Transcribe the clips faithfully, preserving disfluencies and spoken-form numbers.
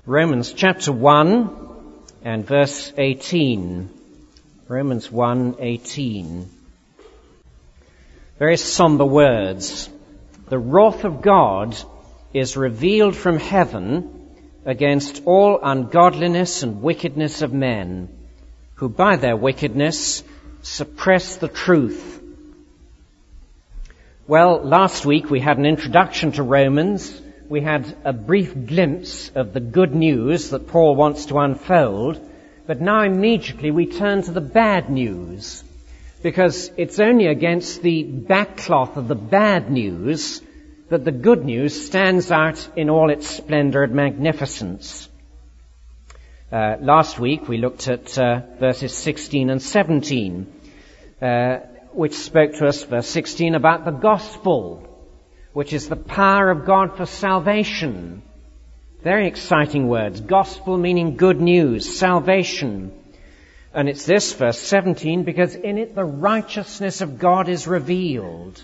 Romans chapter one and verse eighteen. Romans one eighteen. Very somber words. The wrath of God is revealed from heaven against all ungodliness and wickedness of men, who by their wickedness suppress the truth. Well, last week we had an introduction to Romans. We had a brief glimpse of the good news that Paul wants to unfold, but now immediately we turn to the bad news, because it's only against the backcloth of the bad news that the good news stands out in all its splendor and magnificence. Uh, last week we looked at uh, verses sixteen and seventeen, uh, which spoke to us, verse sixteen, about the gospel, which is the power of God for salvation. Very exciting words. Gospel meaning good news, salvation. And it's this, verse seventeen, because in it the righteousness of God is revealed.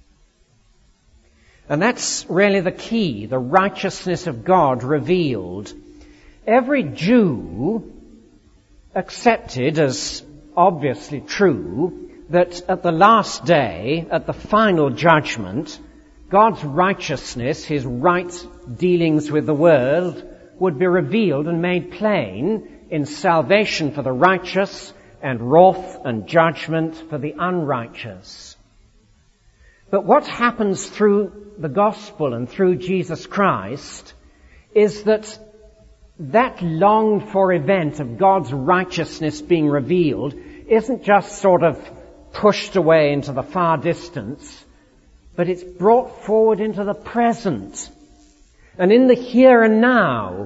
And that's really the key, the righteousness of God revealed. Every Jew accepted as obviously true that at the last day, at the final judgment, God's righteousness, His right dealings with the world, would be revealed and made plain in salvation for the righteous and wrath and judgment for the unrighteous. But what happens through the gospel and through Jesus Christ is that that longed for event of God's righteousness being revealed isn't just sort of pushed away into the far distance, but it's brought forward into the present. And in the here and now,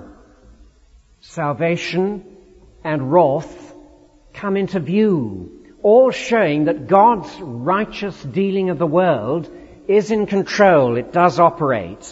salvation and wrath come into view, all showing that God's righteous dealing of the world is in control. It does operate.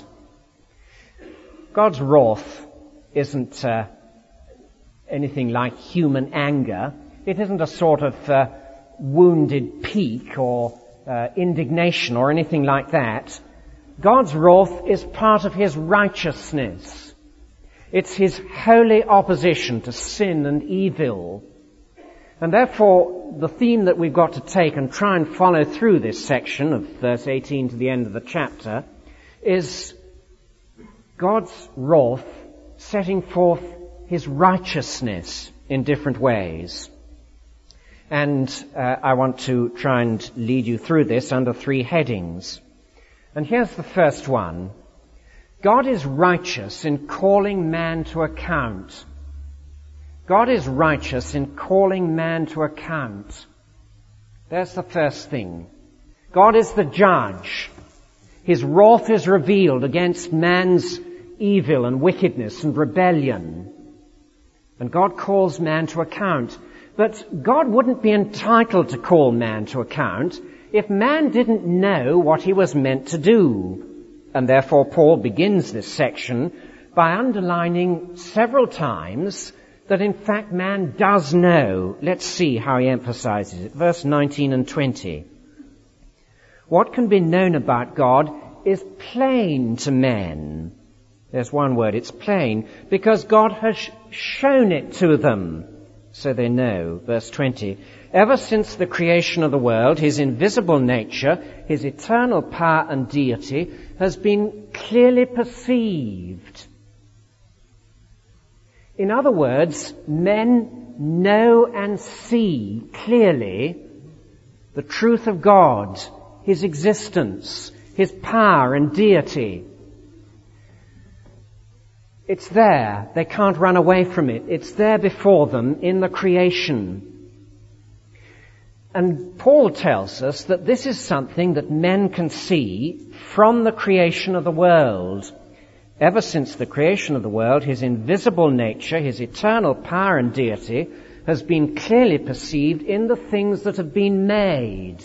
God's wrath isn't uh, anything like human anger. It isn't a sort of uh, wounded pique or Uh, indignation or anything like that. God's wrath is part of His righteousness. It's His holy opposition to sin and evil. And therefore, the theme that we've got to take and try and follow through this section of verse eighteen to the end of the chapter is God's wrath setting forth His righteousness in different ways. And uh, I want to try and lead you through this under three headings. And here's the first one. God is righteous in calling man to account. God is righteous in calling man to account. There's the first thing. God is the judge. His wrath is revealed against man's evil and wickedness and rebellion. And God calls man to account. But God wouldn't be entitled to call man to account if man didn't know what he was meant to do. And therefore Paul begins this section by underlining several times that in fact man does know. Let's see how he emphasizes it. Verse nineteen and twenty. What can be known about God is plain to men. There's one word, it's plain, because God has shown it to them. So they know. Verse twenty. Ever since the creation of the world, His invisible nature, His eternal power and deity has been clearly perceived. In other words, men know and see clearly the truth of God, His existence, His power and deity. It's there. They can't run away from it. It's there before them in the creation. And Paul tells us that this is something that men can see from the creation of the world. Ever since the creation of the world, His invisible nature, His eternal power and deity has been clearly perceived in the things that have been made.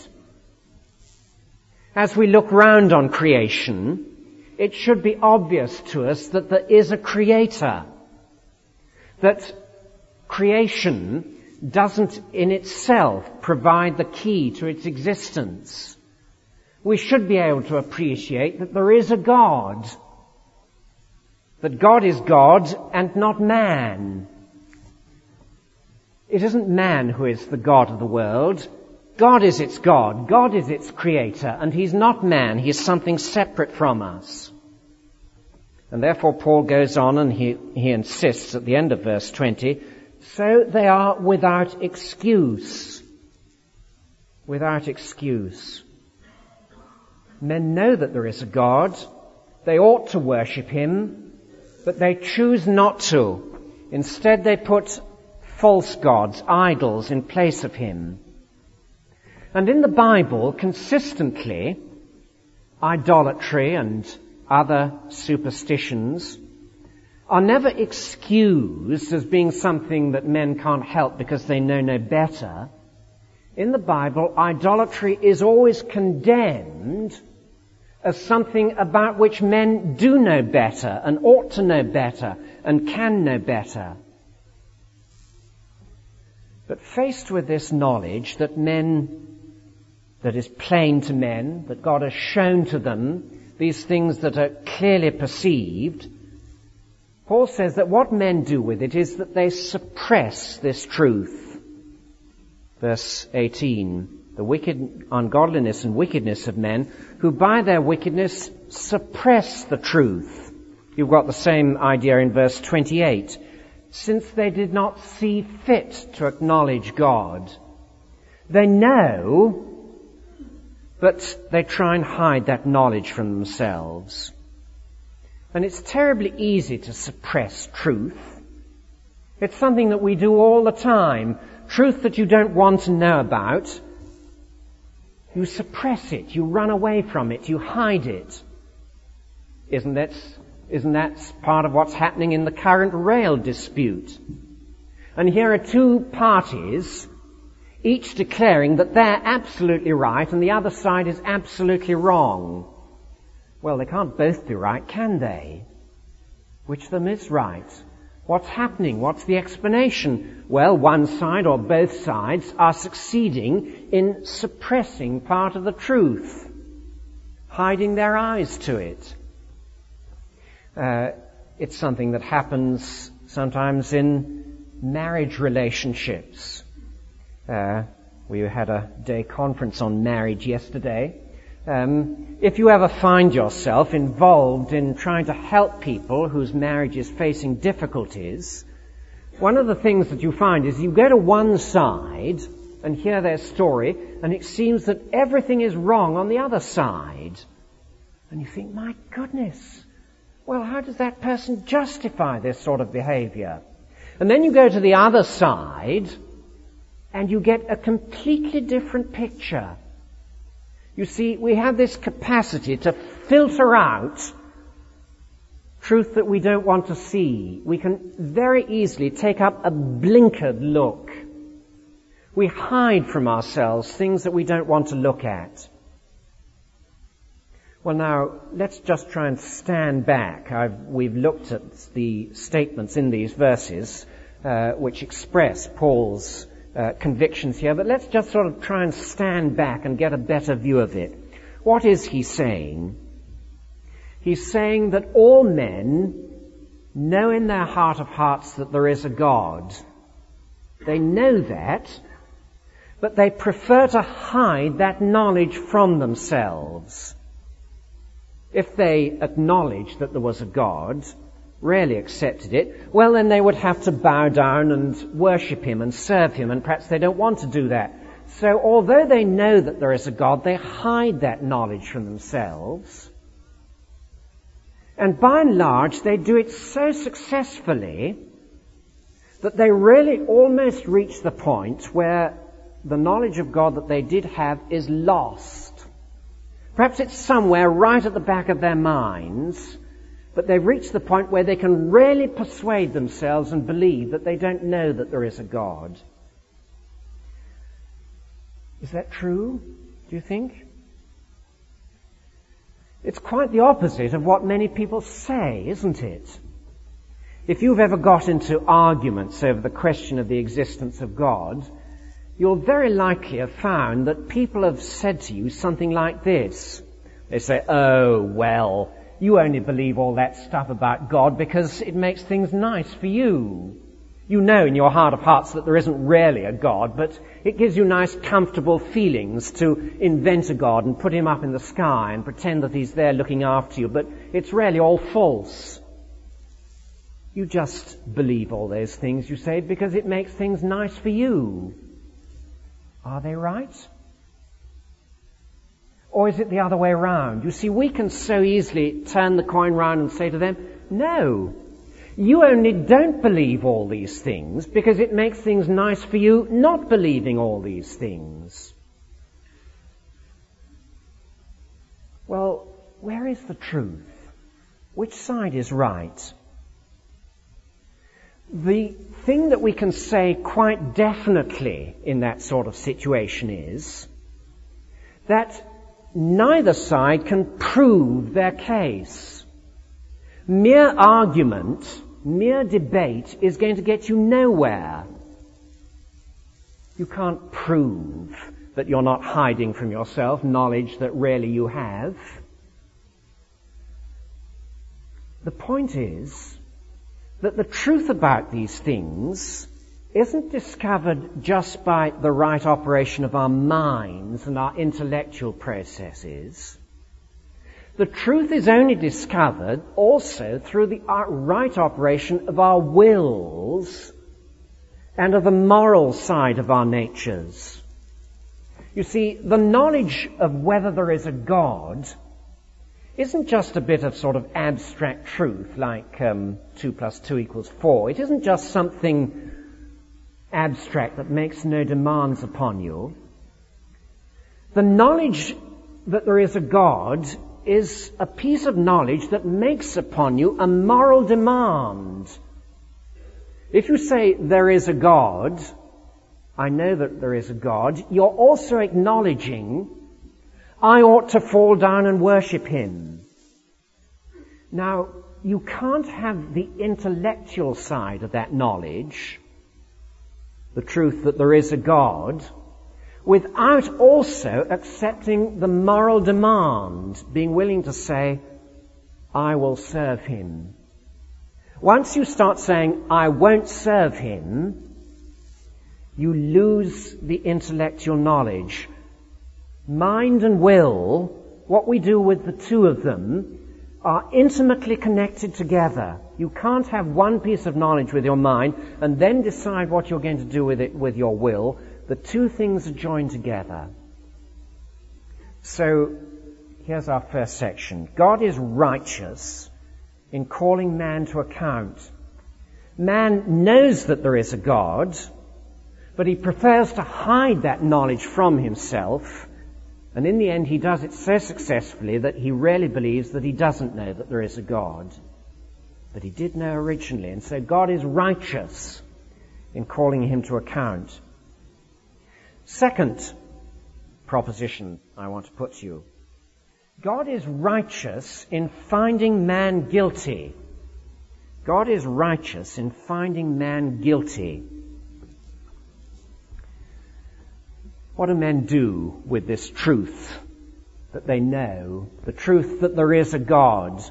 As we look round on creation, it should be obvious to us that there is a creator. That creation doesn't in itself provide the key to its existence. We should be able to appreciate that there is a God. that God is God and not man. It isn't man who is the God of the world. God is its God. God is its creator. And he's not man. He is something separate from us. And therefore Paul goes on and he, he insists at the end of verse twenty, so they are without excuse. Without excuse. Men know that there is a God. They ought to worship him, but they choose not to. Instead they put false gods, idols, in place of him. And in the Bible, consistently, idolatry and other superstitions are never excused as being something that men can't help because they know no better. In the Bible, idolatry is always condemned as something about which men do know better and ought to know better and can know better. But faced with this knowledge that men, that is plain to men, that God has shown to them, these things that are clearly perceived, Paul says that what men do with it is that they suppress this truth. Verse eighteen, the wicked ungodliness and wickedness of men who by their wickedness suppress the truth. You've got the same idea in verse twenty-eight. Since they did not see fit to acknowledge God. They know, but they try and hide that knowledge from themselves. And it's terribly easy to suppress truth. It's something that we do all the time. Truth that you don't want to know about, you suppress it, you run away from it, you hide it. Isn't that, isn't that part of what's happening in the current rail dispute? And here are two parties, each declaring that they're absolutely right and the other side is absolutely wrong. Well, they can't both be right, can they? Which of them is right? What's happening? What's the explanation? Well, one side or both sides are succeeding in suppressing part of the truth, hiding their eyes to it. Uh, it's something that happens sometimes in marriage relationships. Uh, we had a day conference on marriage yesterday. Um, if you ever find yourself involved in trying to help people whose marriage is facing difficulties, one of the things that you find is you go to one side and hear their story, and it seems that everything is wrong on the other side. And you think, my goodness, well, how does that person justify this sort of behavior? And then you go to the other side, and you get a completely different picture. You see, we have this capacity to filter out truth that we don't want to see. We can very easily take up a blinkered look. We hide from ourselves things that we don't want to look at. Well, now, let's just try and stand back. I've, we've looked at the statements in these verses uh, which express Paul's Uh, convictions here, but let's just sort of try and stand back and get a better view of it. What is he saying? He's saying that all men know in their heart of hearts that there is a God. They know that, but they prefer to hide that knowledge from themselves. If they acknowledged that there was a God, really accepted it, well, then they would have to bow down and worship him and serve him, and perhaps they don't want to do that. So although they know that there is a God, they hide that knowledge from themselves. And by and large, they do it so successfully that they really almost reach the point where the knowledge of God that they did have is lost. Perhaps it's somewhere right at the back of their minds, but they've reached the point where they can really persuade themselves and believe that they don't know that there is a God. Is that true, do you think? It's quite the opposite of what many people say, isn't it? If you've ever got into arguments over the question of the existence of God, you'll very likely have found that people have said to you something like this. They say, oh, well, you only believe all that stuff about God because it makes things nice for you. You know in your heart of hearts that there isn't really a God, but it gives you nice, comfortable feelings to invent a God and put him up in the sky and pretend that he's there looking after you, but it's really all false. You just believe all those things, you say, because it makes things nice for you. Are they right? Or is it the other way around? You see, we can so easily turn the coin round and say to them, no, you only don't believe all these things because it makes things nice for you not believing all these things. Well, where is the truth? Which side is right? The thing that we can say quite definitely in that sort of situation is that neither side can prove their case. Mere argument, mere debate is going to get you nowhere. You can't prove that you're not hiding from yourself knowledge that really you have. The point is that the truth about these things isn't discovered just by the right operation of our minds and our intellectual processes. The truth is only discovered also through the right operation of our wills and of the moral side of our natures. You see, the knowledge of whether there is a God isn't just a bit of sort of abstract truth like um, two plus two equals four. It isn't just something abstract that makes no demands upon you. The knowledge that there is a God is a piece of knowledge that makes upon you a moral demand. If you say there is a God, I know that there is a God, you're also acknowledging I ought to fall down and worship him. Now, you can't have the intellectual side of that knowledge, the truth that there is a God, without also accepting the moral demand, being willing to say, I will serve him. Once you start saying, I won't serve him, you lose the intellectual knowledge. Mind and will, what we do with the two of them, are intimately connected together. You can't have one piece of knowledge with your mind and then decide what you're going to do with it with your will. The two things are joined together. So, here's our first section. God is righteous in calling man to account. Man knows that there is a God, but he prefers to hide that knowledge from himself, and in the end he does it so successfully that he really believes that he doesn't know that there is a God. But he did know originally, and so God is righteous in calling him to account. Second proposition I want to put to you. God is righteous in finding man guilty. God is righteous in finding man guilty. What do men do with this truth that they know, the truth that there is a God?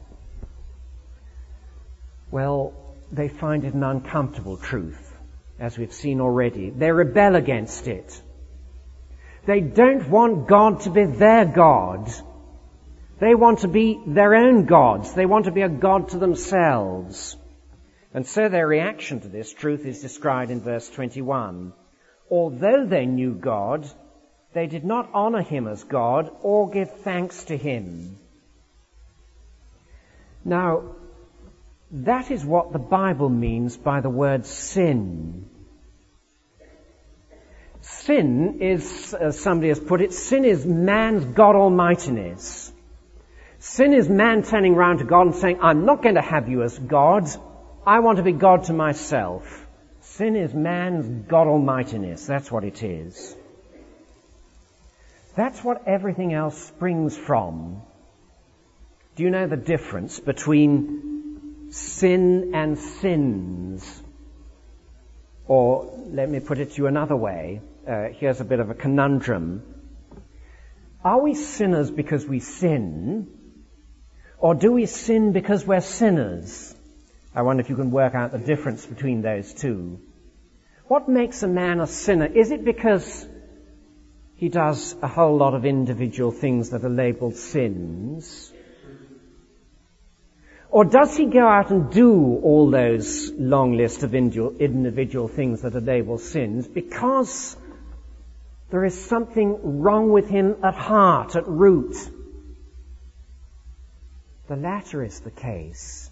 Well, they find it an uncomfortable truth, as we've seen already. They rebel against it. They don't want God to be their God. They want to be their own gods. They want to be a God to themselves. And so their reaction to this truth is described in verse twenty-one. Although they knew God, they did not honor him as God or give thanks to him. Now, that is what the Bible means by the word sin. Sin is, as somebody has put it, sin is man's God Almightiness. Sin is man turning round to God and saying, I'm not going to have you as God. I want to be God to myself. Sin is man's God Almightiness. That's what it is. That's what everything else springs from. Do you know the difference between sin and sins? Or let me put it to you another way. Uh, here's a bit of a conundrum. Are we sinners because we sin? Or do we sin because we're sinners? I wonder if you can work out the difference between those two. What makes a man a sinner? Is it because he does a whole lot of individual things that are labeled sins? Or does he go out and do all those long list of individual things that are labeled sins because there is something wrong with him at heart, at root? The latter is the case.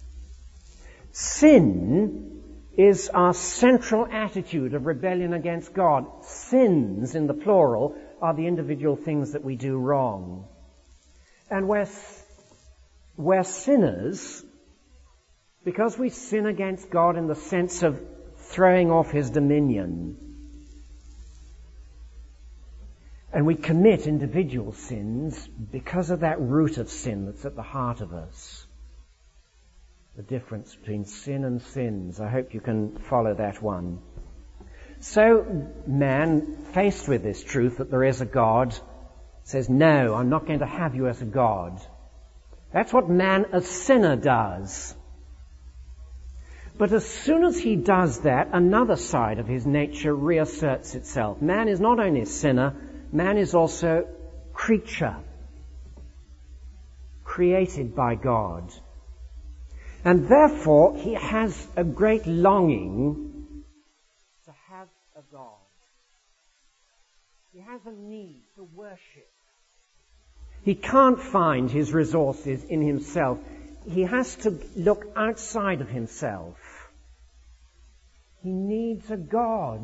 Sin is our central attitude of rebellion against God. Sins, in the plural, are the individual things that we do wrong. And we're, we're sinners because we sin against God in the sense of throwing off His dominion. And we commit individual sins because of that root of sin that's at the heart of us. The difference between sin and sins. I hope you can follow that one. So, man, faced with this truth that there is a God, says, no, I'm not going to have you as a God. That's what man, a sinner, does. But as soon as he does that, another side of his nature reasserts itself. Man is not only a sinner, man is also creature, created by God. And therefore, he has a great longing to have a God. He has a need to worship. He can't find his resources in himself. He has to look outside of himself. He needs a God.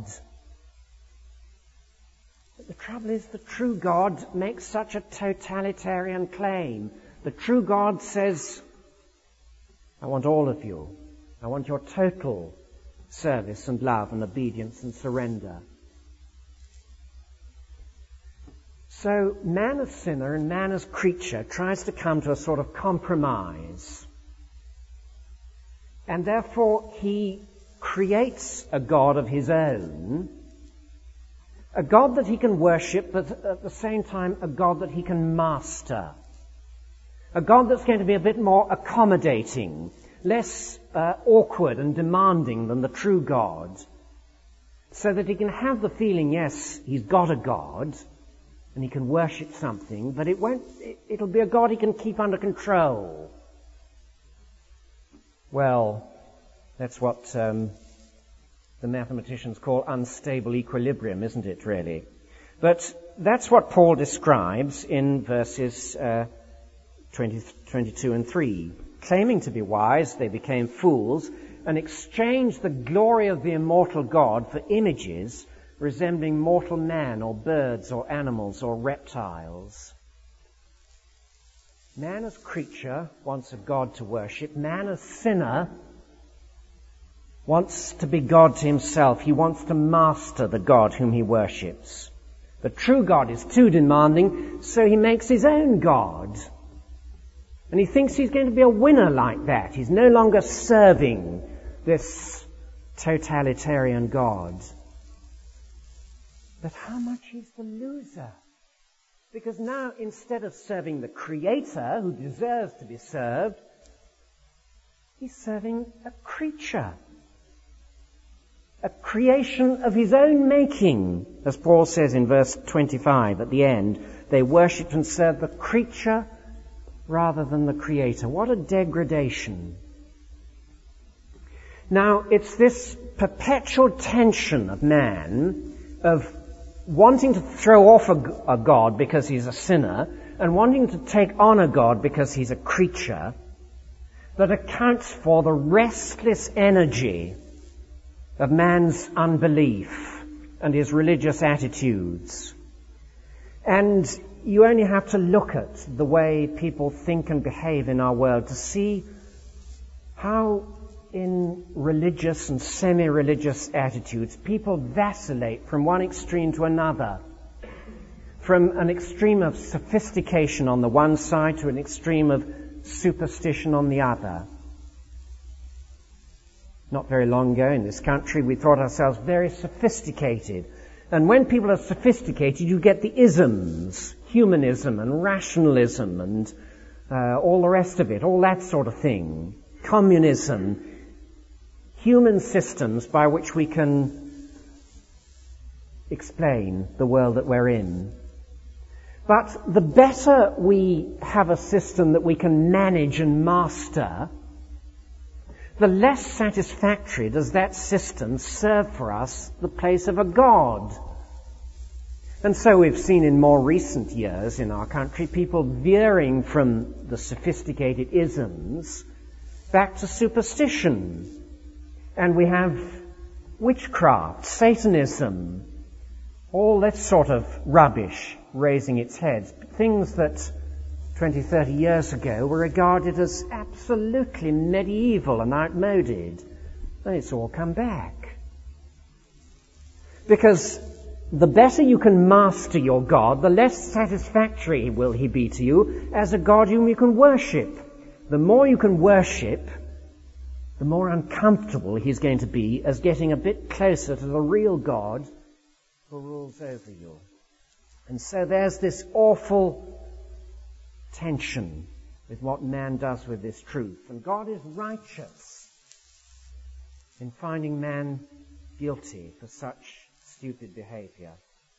But the trouble is, the true God makes such a totalitarian claim. The true God says, I want all of you. I want your total service and love and obedience and surrender. So man as sinner and man as creature tries to come to a sort of compromise. And therefore he creates a God of his own, a God that he can worship, but at the same time a God that he can master. A God that's going to be a bit more accommodating, less uh, awkward and demanding than the true God, so that he can have the feeling, yes, he's got a God, and he can worship something, but it won't, it, it'll be a God he can keep under control. Well, that's what um, the mathematicians call unstable equilibrium, isn't it, really? But that's what Paul describes in verses uh, twenty, twenty-two and three. Claiming to be wise, they became fools and exchanged the glory of the immortal God for images resembling mortal man or birds or animals or reptiles. Man as creature wants a God to worship. Man as sinner wants to be God to himself. He wants to master the God whom he worships. The true God is too demanding, so he makes his own God. And he thinks he's going to be a winner like that. He's no longer serving this totalitarian God. But how much he's the loser. Because now, instead of serving the Creator, who deserves to be served, he's serving a creature. A creation of his own making. As Paul says in verse twenty-five at the end, they worshipped and served the creature rather than the Creator. What a degradation. Now, it's this perpetual tension of man, of wanting to throw off a, a God because he's a sinner, and wanting to take on a God because he's a creature, that accounts for the restless energy of man's unbelief and his religious attitudes. And you only have to look at the way people think and behave in our world to see how in religious and semi-religious attitudes people vacillate from one extreme to another. From an extreme of sophistication on the one side to an extreme of superstition on the other. Not very long ago in this country we thought ourselves very sophisticated. And when people are sophisticated, you get the isms, humanism and rationalism and uh, all the rest of it, all that sort of thing, communism, human systems by which we can explain the world that we're in. But the better we have a system that we can manage and master, the less satisfactory does that system serve for us the place of a God. And so we've seen in more recent years in our country people veering from the sophisticated isms back to superstition. And we have witchcraft, Satanism, all that sort of rubbish raising its head. Things that twenty, thirty years ago were regarded as absolutely medieval and outmoded. And it's all come back. Because the better you can master your God, the less satisfactory will he be to you as a God whom you can worship. The more you can worship, the more uncomfortable he's going to be as getting a bit closer to the real God who rules over you. And so there's this awful tension with what man does with this truth. And God is righteous in finding man guilty for such stupid behavior.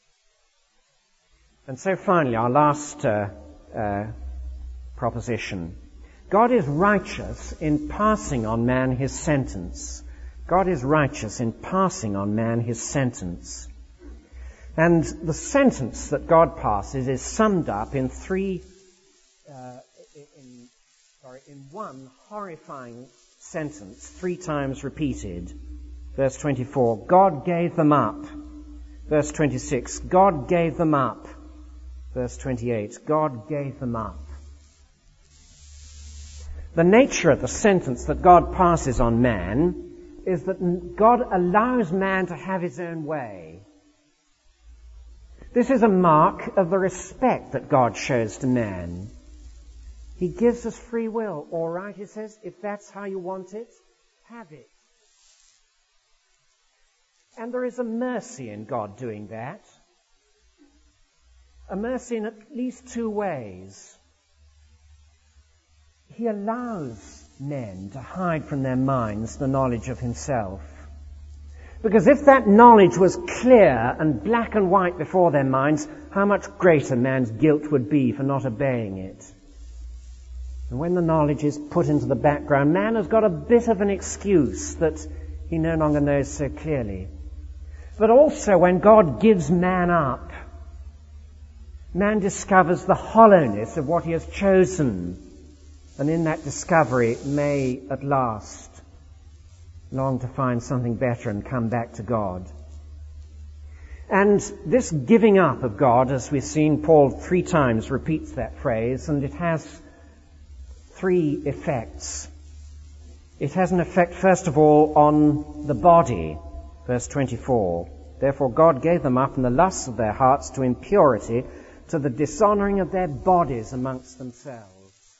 And so finally, our last uh, uh, proposition. God is righteous in passing on man his sentence. God is righteous in passing on man his sentence. And the sentence that God passes is summed up in three, uh, in, sorry, in one horrifying sentence, three times repeated. Verse twenty-four, God gave them up. Verse twenty-six, God gave them up. Verse twenty-eight, God gave them up. The nature of the sentence that God passes on man is that God allows man to have his own way. This is a mark of the respect that God shows to man. He gives us free will. All right, he says, if that's how you want it, have it. And there is a mercy in God doing that. A mercy in at least two ways. He allows men to hide from their minds the knowledge of himself. Because if that knowledge was clear and black and white before their minds, how much greater man's guilt would be for not obeying it. And when the knowledge is put into the background, man has got a bit of an excuse that he no longer knows so clearly. But also when God gives man up, man discovers the hollowness of what he has chosen. And in that discovery may at last long to find something better and come back to God. And this giving up of God, as we've seen, Paul three times repeats that phrase, and it has three effects. It has an effect, first of all, on the body. Verse twenty-four, therefore God gave them up in the lusts of their hearts to impurity, to the dishonoring of their bodies amongst themselves.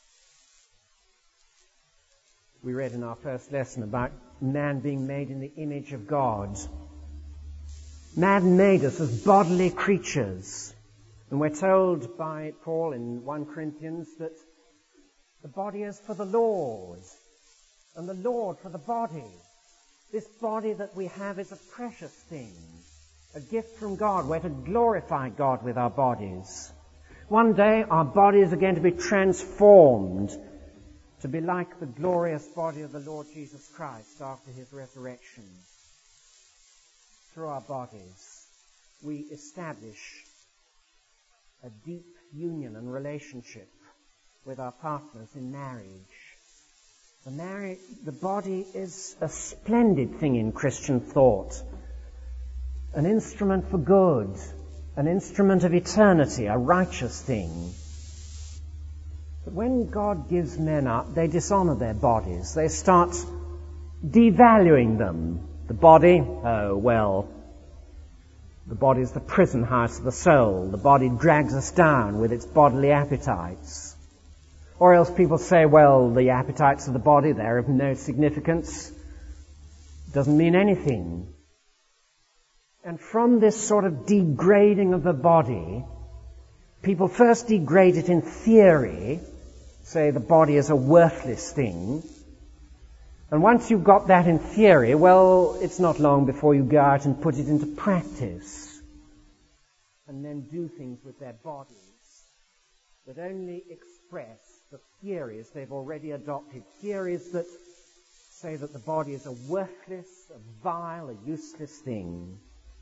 We read in our first lesson about man being made in the image of God. Man made us as bodily creatures. And we're told by Paul in First Corinthians that the body is for the Lord, and the Lord for the body. This body that we have is a precious thing, a gift from God. We're to glorify God with our bodies. One day our bodies are going to be transformed to be like the glorious body of the Lord Jesus Christ after his resurrection. Through our bodies, we establish a deep union and relationship with our partners in marriage. The, marriage, the body is a splendid thing in Christian thought, an instrument for good, an instrument of eternity, a righteous thing. But when God gives men up, they dishonor their bodies. They start devaluing them. The body, oh, well, the body is the prison house of the soul. The body drags us down with its bodily appetites. Or else people say, well, the appetites of the body, they're of no significance. It doesn't mean anything. And from this sort of degrading of the body, people first degrade it in theory, say the body is a worthless thing. And once you've got that in theory, well, it's not long before you go out and put it into practice and then do things with their bodies that only express the theories they've already adopted, theories that say that the body is a worthless, a vile, a useless thing.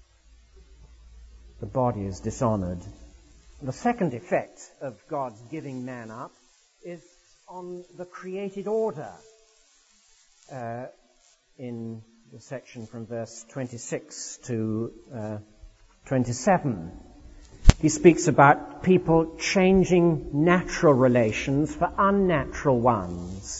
The body is dishonored. The second effect of God's giving man up is on the created order. Uh, in the section from verse twenty-six to uh, twenty-seven, he speaks about people changing natural relations for unnatural ones.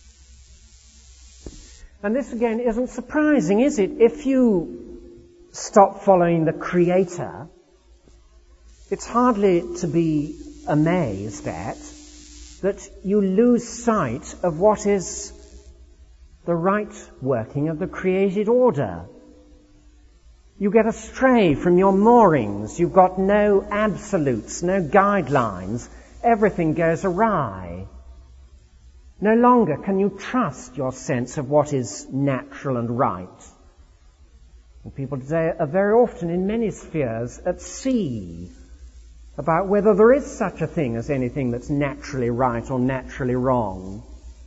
And this again isn't surprising, is it? If you stop following the Creator, it's hardly to be amazed at that you lose sight of what is the right working of the created order. You get astray from your moorings. You've got no absolutes, no guidelines. Everything goes awry. No longer can you trust your sense of what is natural and right. And people today are very often in many spheres at sea about whether there is such a thing as anything that's naturally right or naturally wrong.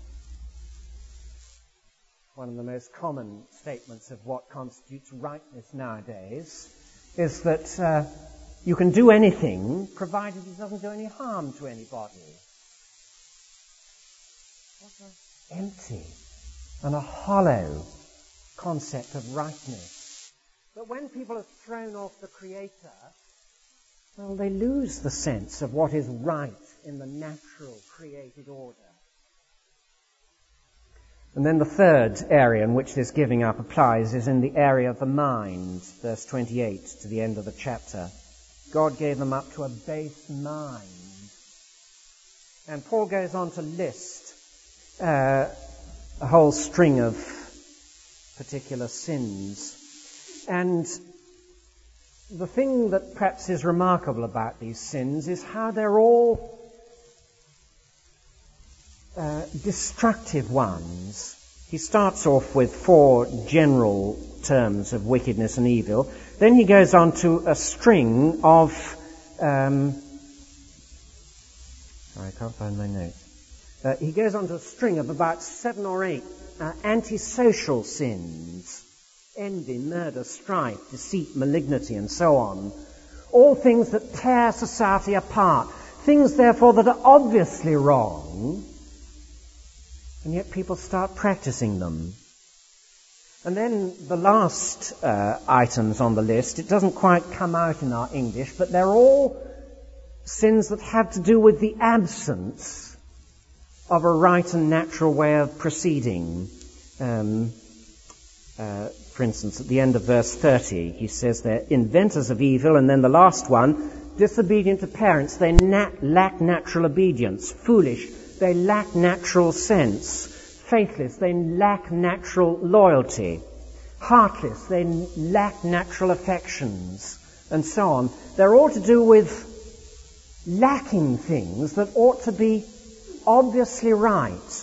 One of the most common statements of what constitutes rightness nowadays is that uh, you can do anything provided it doesn't do any harm to anybody. What an empty and a hollow concept of rightness. But when people are thrown off the Creator, well, they lose the sense of what is right in the natural created order. And then the third area in which this giving up applies is in the area of the mind, verse twenty-eight to the end of the chapter. God gave them up to a base mind. And Paul goes on to list uh, a whole string of particular sins. And the thing that perhaps is remarkable about these sins is how they're all Uh, destructive ones. He starts off with four general terms of wickedness and evil. Then he goes on to a string of... Um, sorry, I can't find my notes. Uh, he goes on to a string of about seven or eight uh, antisocial sins. Envy, murder, strife, deceit, malignity, and so on. All things that tear society apart. Things, therefore, that are obviously wrong, and yet people start practicing them. And then the last uh, items on the list, it doesn't quite come out in our English, but they're all sins that have to do with the absence of a right and natural way of proceeding. Um, uh, for instance, at the end of verse thirty, he says they're inventors of evil, and then the last one, disobedient to parents, they nat- lack natural obedience, foolish, they lack natural sense, faithless, they lack natural loyalty, heartless, they lack natural affections, and so on. They're all to do with lacking things that ought to be obviously right.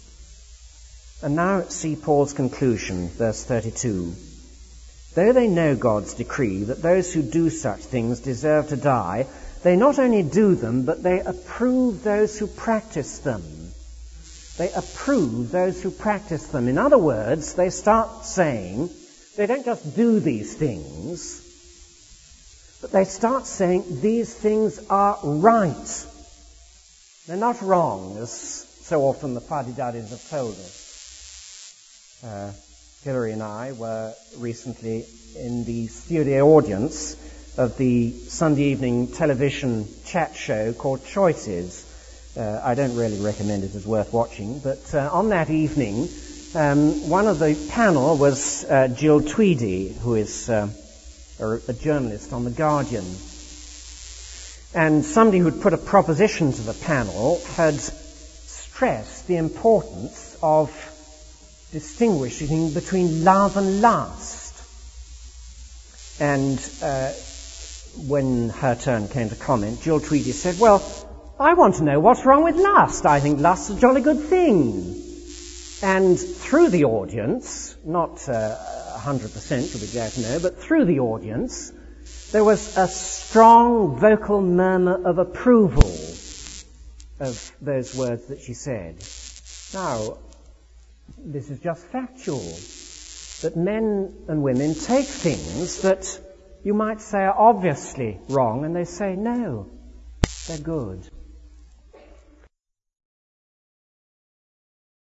And now see Paul's conclusion, verse thirty-two. Though they know God's decree that those who do such things deserve to die, they not only do them, but they approve those who practice them. They approve those who practice them. In other words, they start saying, they don't just do these things, but they start saying these things are right. They're not wrong, as so often the fuddy-duddies have told us. Uh, Hilary and I were recently in the studio audience of the Sunday evening television chat show called Choices. Uh, I don't really recommend it as worth watching, but uh, on that evening, um, one of the panel was uh, Jill Tweedy, who is uh, a, a journalist on The Guardian. And somebody who'd put a proposition to the panel had stressed the importance of distinguishing between love and lust. And uh, when her turn came to comment, Jill Tweedy said, well, I want to know what's wrong with lust. I think lust's a jolly good thing. And through the audience, not uh, one hundred percent, you'll be glad to know, but through the audience, there was a strong vocal murmur of approval of those words that she said. Now, this is just factual, that men and women take things that you might say are obviously wrong, and they say, no, they're good.